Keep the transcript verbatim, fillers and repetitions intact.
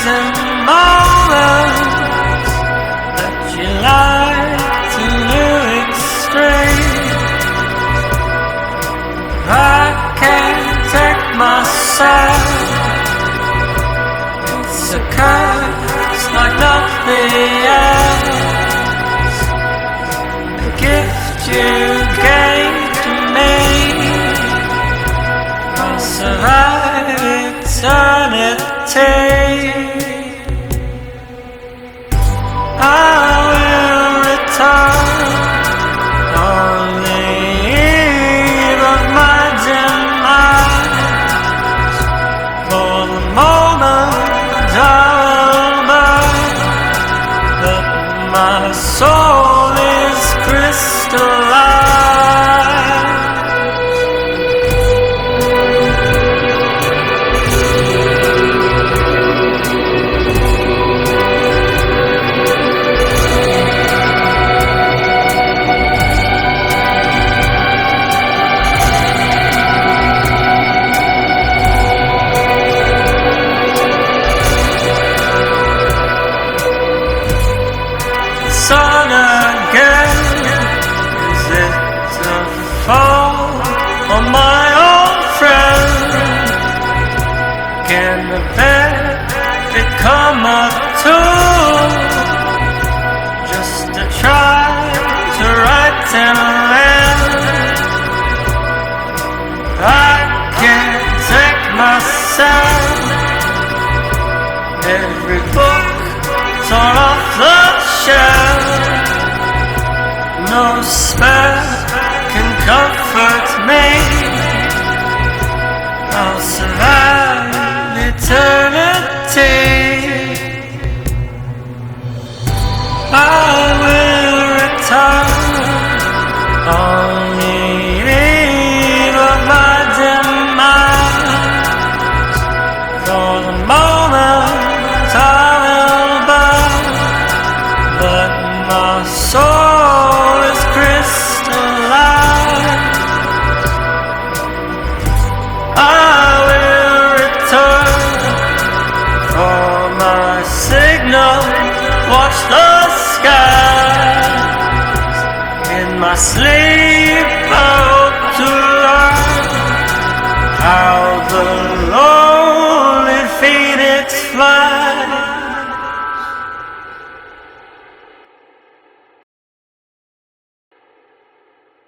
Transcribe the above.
and moments that you like to exchange. I can't take myself. It's a curse like nothing else. The gift you gave to me, I'll survive eternity. I will return on the eve of my demise. For the moment I will burn, but my soul is crystallized. Sun again, is it a fall on my old friend? Can the bed become a tool just to try to right and left? I can't take myself. Every book torn off the shelf, no spell can comfort me. I'll survive eternity. I will return on the eve of my demise. For the moment I will burn, but my soul is crystallized. I will return for my signal. Watch the skies. In my sleep I hope to learn how the lonely phoenix flies.